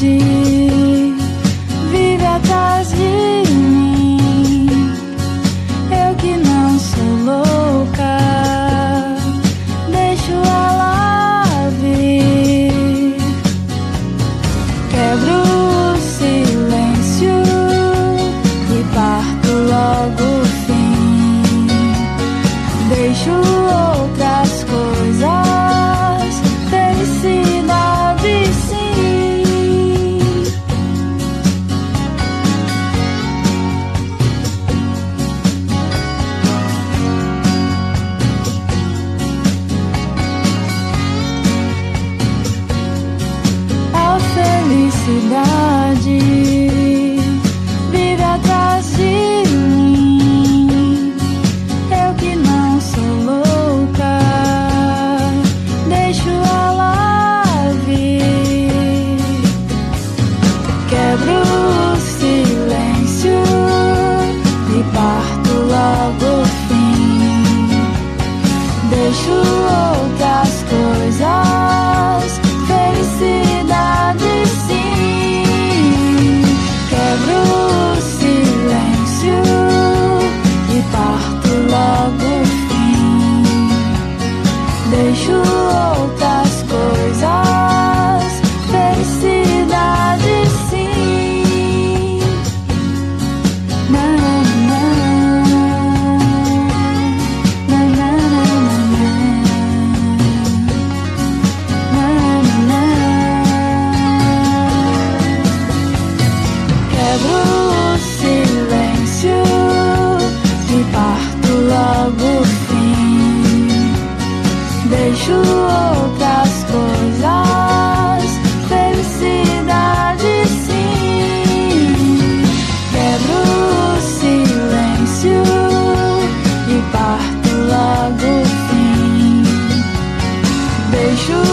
vive atrás de mim. Eu que não sou louca, deixo ela vir. Quebro o silêncio e parto logo o fim. Deixo outras coisas, felicidade sim. A felicidade vive atrás de mim. Eu que não sou louca, deixo ela vir. Quebro o silêncio e parto logo o fim. Deixo outras coisas, felicidade sim. Quebro o silêncio e parto logo o fim. Deixo outras coisas, felicidade sim. Na, na, na, na, na, na, na, na. Quebro o silêncio e parto logo o fim. Deixo outras coisas, felicidade sim. Quebro o silêncio e parto logo o fim. Deixo